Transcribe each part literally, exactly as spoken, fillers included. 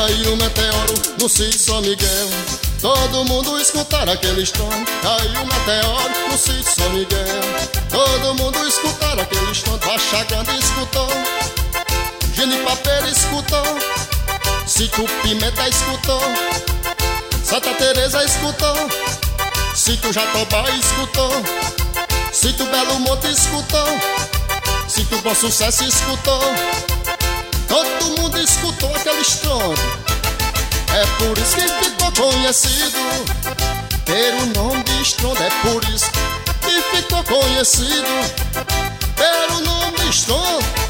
Caiu um meteoro no sítio São Miguel, todo mundo escutar aquele estrondo. Caiu um meteoro no sítio São Miguel, todo mundo escutar aquele estrondo. Baixa Grande escutou, Genipapeira escutou, Sítio Pimenta escutou, Santa Teresa escutou, Sítio Jatobá escutou, Sítio Belo Monte escutou, Sítio Bom Sucesso escutou. Todo mundo escutou aquele estrondo. É por isso que ficou conhecido ter o nome de estrondo. É por isso que ficou conhecido ter o nome de estrondo.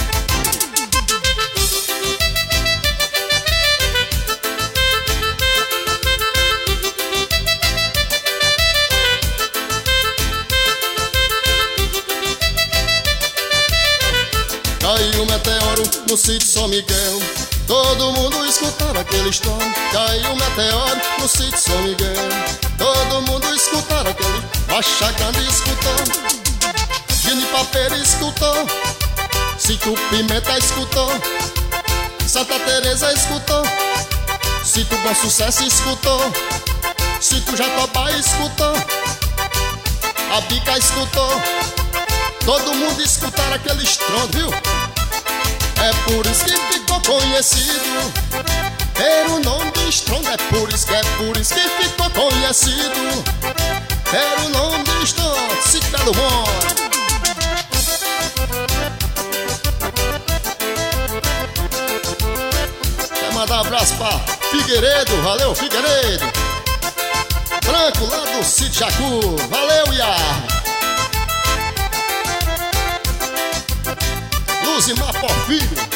Caiu um meteoro no sítio São Miguel, todo mundo escutar aquele estrondo. Caiu um meteoro no sítio São Miguel, todo mundo escutar aquele. Baixa Grande escutou, Genipapeira escutou, Sítio Pimenta escutou, Santa Teresa escutou, Sítio Bom Sucesso escutou, Sítio Jatobá escutou, a Bica escutou. Todo mundo escutar aquele estrondo, viu? É por isso que ficou conhecido ter o nome de estrondo. É por isso que é por isso que ficou conhecido ter o nome de estrondo. Sítio Belo Monte. Quer mandar um abraço pra Figueiredo? Valeu, Figueiredo. Branco lá do Sítio Jacu. Valeu, Iar. Luzimar Porfírio.